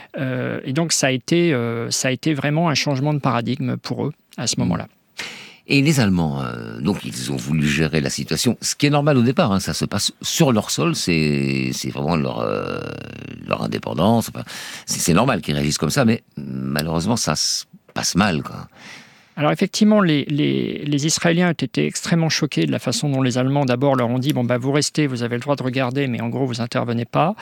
Et donc, ça a été vraiment un changement de paradigme pour eux à ce moment-là. Et les Allemands, donc ils ont voulu gérer la situation, ce qui est normal au départ, ça se passe sur leur sol, c'est vraiment leur indépendance, c'est normal qu'ils réagissent comme ça, mais malheureusement ça se passe mal, quoi. Alors effectivement, les Israéliens ont été extrêmement choqués de la façon dont les Allemands d'abord leur ont dit vous restez, vous avez le droit de regarder, mais en gros vous intervenez pas,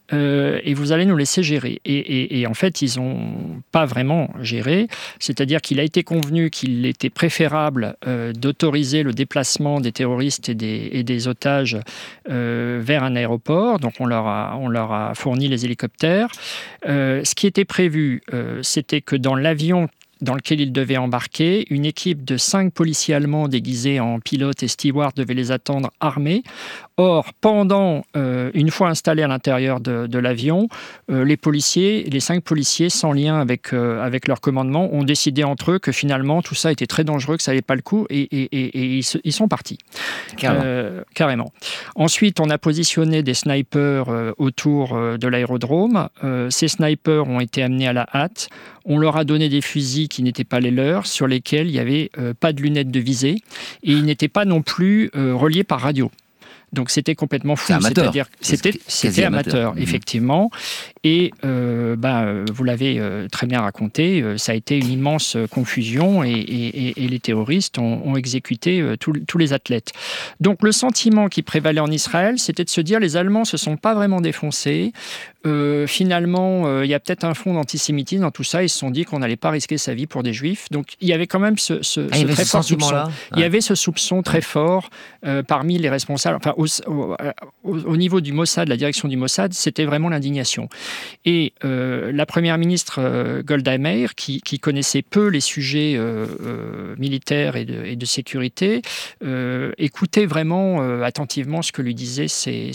et vous allez nous laisser gérer. Et en fait, ils n'ont pas vraiment géré, c'est-à-dire qu'il a été convenu qu'il était préférable d'autoriser le déplacement des terroristes et des otages vers un aéroport. Donc on leur a fourni les hélicoptères. Ce qui était prévu, c'était que dans l'avion dans lequel ils devaient embarquer, une équipe de 5 policiers allemands déguisés en pilotes et stewards devait les attendre armés. Or, une fois installés à l'intérieur de l'avion, les 5 policiers, sans lien avec leur commandement, ont décidé entre eux que finalement tout ça était très dangereux, que ça n'allait pas le coup, et ils sont partis. Carrément. Ensuite, on a positionné des snipers autour de l'aérodrome. Ces snipers ont été amenés à la hâte. On leur a donné des fusils qui n'étaient pas les leurs, sur lesquels il n'y avait pas de lunettes de visée, et ils n'étaient pas non plus reliés par radio. Donc c'était complètement fou. C'est-à-dire c'était amateur, effectivement. Et vous l'avez très bien raconté, ça a été une immense confusion et les terroristes ont exécuté tous les athlètes. Donc le sentiment qui prévalait en Israël, c'était de se dire les Allemands se sont pas vraiment défoncés. Finalement, il y a peut-être un fond d'antisémitisme dans tout ça. Ils se sont dit qu'on n'allait pas risquer sa vie pour des Juifs. Donc il y avait quand même ce très fort soupçon. Il y avait ce soupçon très fort parmi les responsables. Enfin, au niveau du Mossad, la direction du Mossad, c'était vraiment l'indignation. Et la première ministre Golda Meir, qui connaissait peu les sujets militaires et de sécurité, écoutait vraiment attentivement ce que lui disaient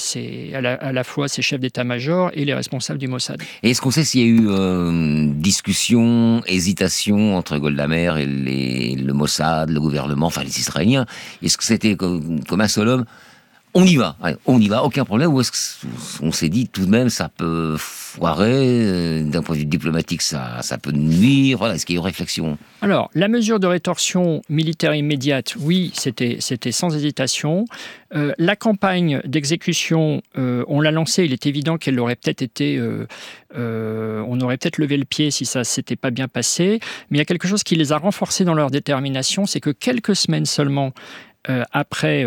à la fois ses chefs d'état-major et les responsables du Mossad. Et est-ce qu'on sait s'il y a eu discussion, hésitation entre Golda Meir et le Mossad, le gouvernement, enfin les Israéliens? Est-ce que c'était comme un seul homme? On y va, aucun problème. Ou est-ce qu'on s'est dit tout de même ça peut foirer, d'un point de vue diplomatique ça peut nuire, voilà, est-ce qu'il y a eu réflexion? Alors, la mesure de rétorsion militaire immédiate, oui, c'était sans hésitation. La campagne d'exécution, on l'a lancée, il est évident qu'elle aurait peut-être été... on aurait peut-être levé le pied si ça ne s'était pas bien passé, mais il y a quelque chose qui les a renforcés dans leur détermination, c'est que quelques semaines seulement après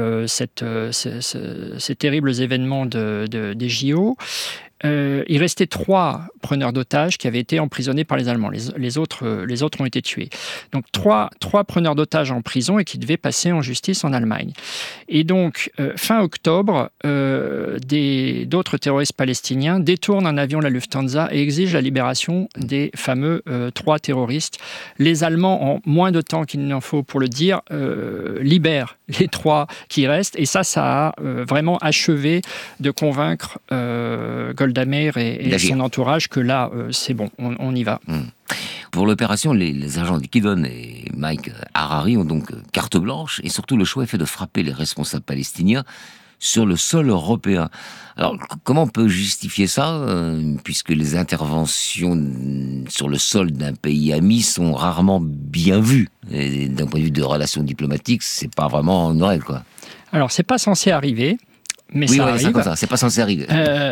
ces terribles événements des JO, il restait 3 preneurs d'otages qui avaient été emprisonnés par les Allemands. Les autres ont été tués. Donc 3 preneurs d'otages en prison et qui devaient passer en justice en Allemagne. Et donc, fin octobre, d'autres terroristes palestiniens détournent un avion de la Lufthansa et exigent la libération des fameux 3 terroristes. Les Allemands, en moins de temps qu'il n'en faut pour le dire, libèrent les 3 qui restent. Et ça a vraiment achevé de convaincre Golda Meir et son entourage que là, c'est bon, on y va. Pour l'opération, les agents de Kidon et Mike Harari ont donc carte blanche et surtout le choix est fait de frapper les responsables palestiniens sur le sol européen. Alors, comment on peut justifier ça, puisque les interventions sur le sol d'un pays ami sont rarement bien vues. Et d'un point de vue de relations diplomatiques, c'est pas vraiment une règle, quoi. Alors, c'est pas censé arriver. Mais oui, ça arrive. Comme ça, c'est pas censé arriver.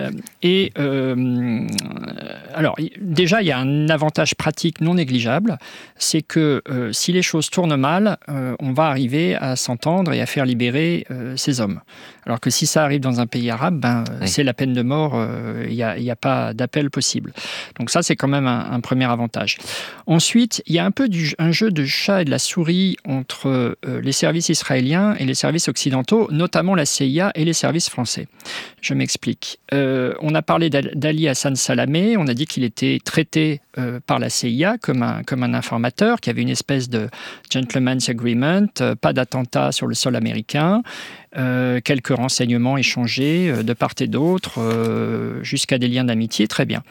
Alors, déjà, il y a un avantage pratique non négligeable, c'est que si les choses tournent mal, on va arriver à s'entendre et à faire libérer ces hommes. Alors que si ça arrive dans un pays arabe, c'est la peine de mort, il n'y a pas d'appel possible. Donc ça, c'est quand même un premier avantage. Ensuite, il y a un peu un jeu de chat et de la souris entre les services israéliens et les services occidentaux, notamment la CIA et les services français. Je m'explique. On a parlé d'Ali Hassan Salamé, on a dit qu'il était traité par la CIA comme un informateur, qui avait une espèce de gentleman's agreement, pas d'attentat sur le sol américain, quelques renseignements échangés de part et d'autre, jusqu'à des liens d'amitié, très bien.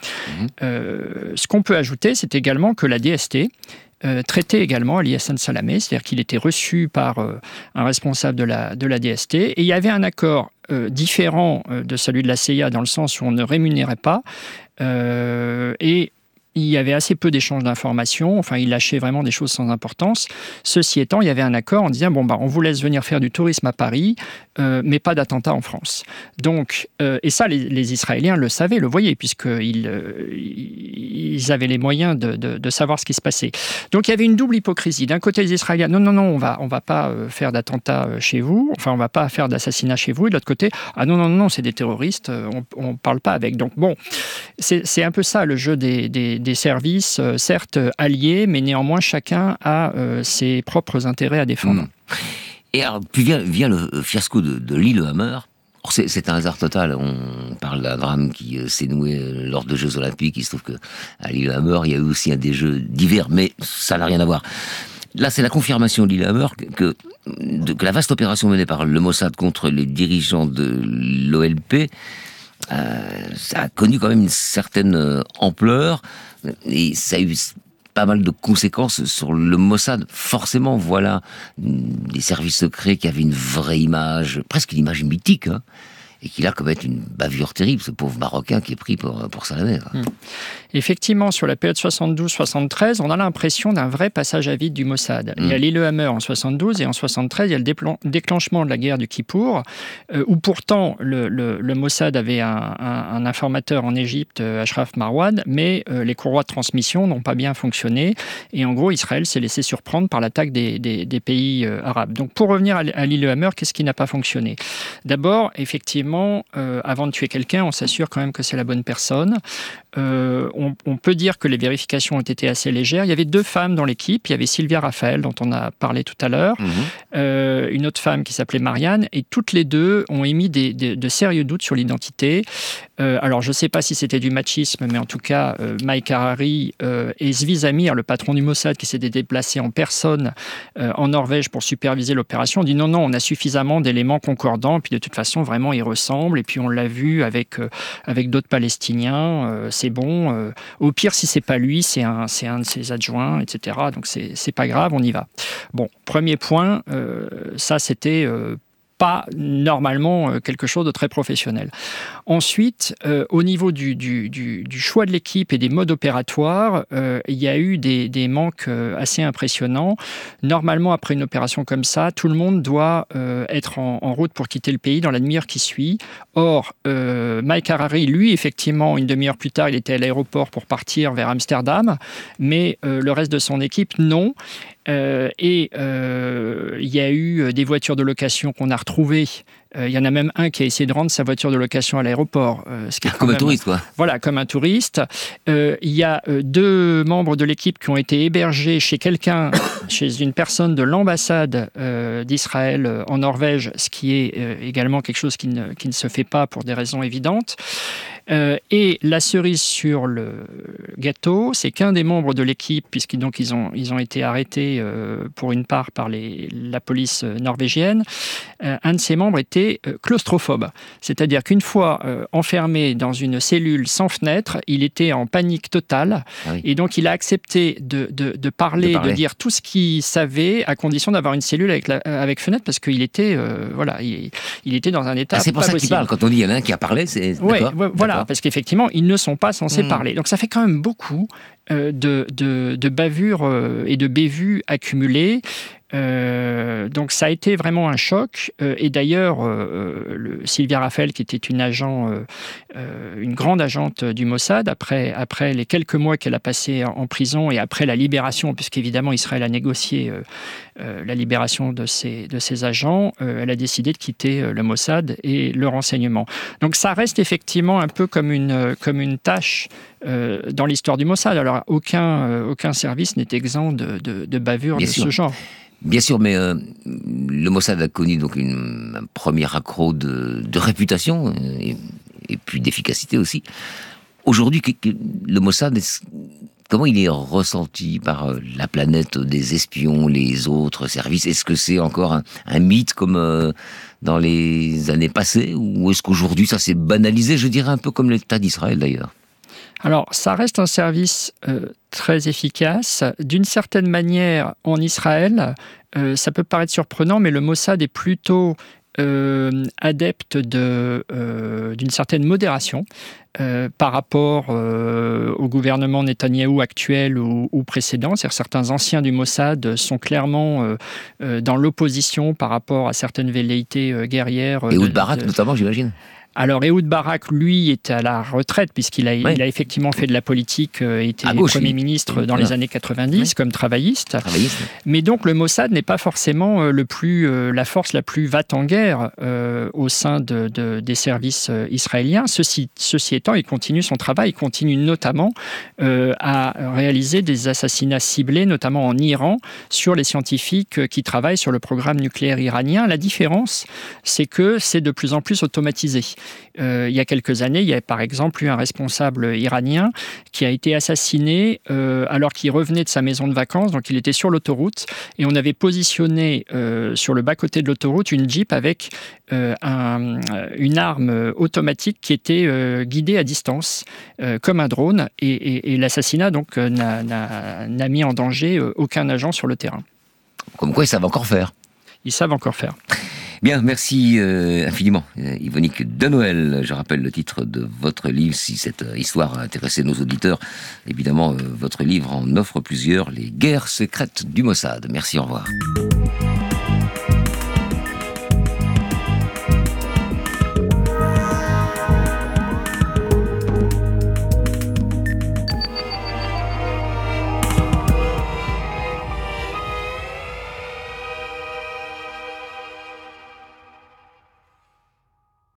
Ce qu'on peut ajouter, c'est également que la DST traitait également Ali Hassan Salamé, c'est-à-dire qu'il était reçu par un responsable de la DST, et il y avait un accord différent de celui de la CIA dans le sens où on ne rémunérait pas, et il y avait assez peu d'échanges d'informations, enfin il lâchait vraiment des choses sans importance. Ceci étant, il y avait un accord en disant on vous laisse venir faire du tourisme à Paris, mais pas d'attentat en France. Donc, et ça les Israéliens le savaient, le voyaient, puisqu'ils avaient les moyens de savoir ce qui se passait. Donc il y avait une double hypocrisie. D'un côté les Israéliens, non, on va pas faire d'attentat chez vous, enfin on va pas faire d'assassinat chez vous, et de l'autre côté, non, c'est des terroristes, on parle pas avec. Donc bon, c'est un peu ça le jeu des services, certes alliés, mais néanmoins chacun a ses propres intérêts à défendre. Et alors, puis vient le fiasco de Lillehammer. C'est un hasard total. On parle d'un drame qui s'est noué lors de Jeux Olympiques. Il se trouve qu'à Lillehammer, il y a eu aussi des Jeux d'hiver, mais ça n'a rien à voir. Là, c'est la confirmation de Lillehammer que la vaste opération menée par le Mossad contre les dirigeants de l'OLP, ça a connu quand même une certaine ampleur et ça a eu pas mal de conséquences sur le Mossad. Forcément, voilà des services secrets qui avaient une vraie image, presque une image mythique, et qu'il a commettre une bavure terrible, ce pauvre Marocain qui est pris pour Salamé. Effectivement, sur la période 72-73, on a l'impression d'un vrai passage à vide du Mossad. Il y a Lillehammer en 72 et en 73, il y a le déclenchement de la guerre du Kippour, où pourtant le Mossad avait un informateur en Égypte, Ashraf Marwan, mais les courroies de transmission n'ont pas bien fonctionné. Et en gros, Israël s'est laissé surprendre par l'attaque des pays arabes. Donc pour revenir à Lillehammer, qu'est-ce qui n'a pas fonctionné ? D'abord, effectivement, avant de tuer quelqu'un, on s'assure quand même que c'est la bonne personne. On peut dire que les vérifications ont été assez légères. Il y avait 2 femmes dans l'équipe. Il y avait Sylvia Raphaël, dont on a parlé tout à l'heure, une autre femme qui s'appelait Marianne, et toutes les 2 ont émis de sérieux doutes sur l'identité. Alors, je ne sais pas si c'était du machisme, mais en tout cas, Mike Harari et Zvi Zamir, le patron du Mossad, qui s'était déplacé en personne en Norvège pour superviser l'opération, ont dit non, on a suffisamment d'éléments concordants, puis de toute façon, vraiment, ils ressemblent, et puis on l'a vu avec d'autres Palestiniens, c'est bon. Au pire, si c'est pas lui, c'est un de ses adjoints, etc. Donc, c'est pas grave, on y va. Bon, premier point, ça, c'était pas normalement quelque chose de très professionnel. Ensuite, au niveau du choix de l'équipe et des modes opératoires, il y a eu des manques assez impressionnants. Normalement, après une opération comme ça, tout le monde doit être en route pour quitter le pays dans la demi-heure qui suit. Or, Mike Harari, lui, effectivement, une demi-heure plus tard, il était à l'aéroport pour partir vers Amsterdam, mais le reste de son équipe, non. Il y a eu des voitures de location qu'on a retrouvées. Il y en a même un qui a essayé de rendre sa voiture de location à l'aéroport. Comme un touriste, quoi. Voilà, comme un touriste. Il y a 2 membres de l'équipe qui ont été hébergés chez quelqu'un, chez une personne de l'ambassade d'Israël en Norvège, ce qui est également quelque chose qui ne se fait pas pour des raisons évidentes. Et la cerise sur le gâteau, c'est qu'un des membres de l'équipe, puisqu'ils ont été arrêtés pour une part par la police norvégienne, un de ces membres était claustrophobe. C'est-à-dire qu'une fois enfermé dans une cellule sans fenêtre, il était en panique totale. Ah oui. Et donc, il a accepté de parler, de dire tout ce qu'il savait, à condition d'avoir une cellule avec fenêtre, parce qu'il était, il était dans un état c'est pour pas ça possible. qu'il parle. Quand on dit qu'il y en a un qui a parlé, c'est... Voilà, parce qu'effectivement, ils ne sont pas censés parler. Donc, ça fait quand même beaucoup de bavures et de bévues accumulées. Donc ça a été vraiment un choc et d'ailleurs Sylvia Raphaël, qui était une grande agente du Mossad, après les quelques mois qu'elle a passé en prison et après la libération, puisqu'évidemment Israël a négocié la libération de ses agents, elle a décidé de quitter le Mossad et le renseignement. Donc ça reste effectivement un peu comme une tâche dans l'histoire du Mossad. Alors aucun service n'est exempt de bavures de ce genre. Bien sûr, mais le Mossad a connu donc un premier accroc de réputation et puis d'efficacité aussi. Aujourd'hui, le Mossad, comment il est ressenti par la planète des espions, les autres services ? Est-ce que c'est encore un mythe comme dans les années passées, ou est-ce qu'aujourd'hui ça s'est banalisé, je dirais un peu comme l'État d'Israël d'ailleurs ? Alors, ça reste un service très efficace. D'une certaine manière, en Israël, ça peut paraître surprenant, mais le Mossad est plutôt adepte d'une certaine modération par rapport au gouvernement Netanyahou actuel ou précédent. C'est-à-dire certains anciens du Mossad sont clairement dans l'opposition par rapport à certaines velléités guerrières. Et Ehud Barak notamment, j'imagine. Alors, Ehud Barak, lui, est à la retraite, puisqu'il a effectivement fait de la politique, était Premier ministre dans les années 90, comme travailliste. Mais donc, le Mossad n'est pas forcément la force la plus va-t-en-guerre au sein des services israéliens. Ceci étant, il continue son travail, il continue notamment à réaliser des assassinats ciblés, notamment en Iran, sur les scientifiques qui travaillent sur le programme nucléaire iranien. La différence, c'est que c'est de plus en plus automatisé. Il y a quelques années, il y avait par exemple eu un responsable iranien qui a été assassiné alors qu'il revenait de sa maison de vacances, donc il était sur l'autoroute, et on avait positionné sur le bas-côté de l'autoroute une Jeep avec une arme automatique qui était guidée à distance, comme un drone, et l'assassinat donc n'a mis en danger aucun agent sur le terrain. Comme quoi, ils savent encore faire. Ils savent encore faire. Bien, merci infiniment, Yvonique Denoël. Je rappelle le titre de votre livre, si cette histoire a intéressé nos auditeurs. Évidemment, votre livre en offre plusieurs, Les guerres secrètes du Mossad. Merci, au revoir.